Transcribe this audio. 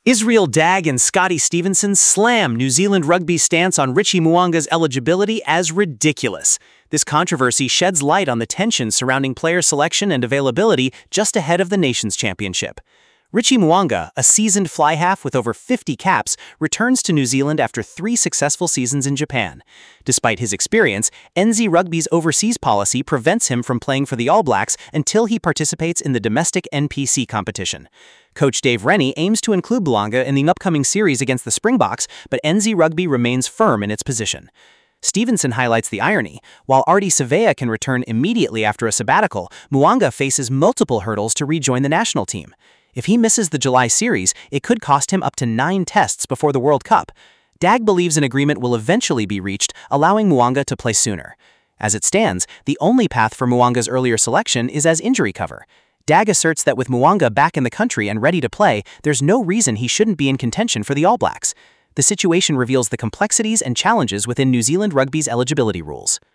Israel Dagg and Scotty Stevenson slam New Zealand Rugby's stance on Richie Mo'unga's eligibility as ridiculous. This controversy sheds light on the tensions surrounding player selection and availability just ahead of the Nations Championship. Richie Mo'unga, a seasoned fly-half with over 50 caps, returns to New Zealand after 3 successful seasons in Japan. Despite his experience, NZ Rugby's overseas policy prevents him from playing for the All Blacks until he participates in the domestic NPC competition. Coach Dave Rennie aims to include Mo'unga in the upcoming series against the Springboks, but NZ Rugby remains firm in its position. Stevenson highlights the irony. While Ardie Savea can return immediately after a sabbatical, Mo'unga faces multiple hurdles to rejoin the national team. If he misses the July series, it could cost him up to 9 tests before the World Cup. Dagg believes an agreement will eventually be reached, allowing Mo'unga to play sooner. As it stands, the only path for Mo'unga's earlier selection is as injury cover. Dagg asserts that with Mo'unga back in the country and ready to play, there's no reason he shouldn't be in contention for the All Blacks. The situation reveals the complexities and challenges within New Zealand Rugby's eligibility rules.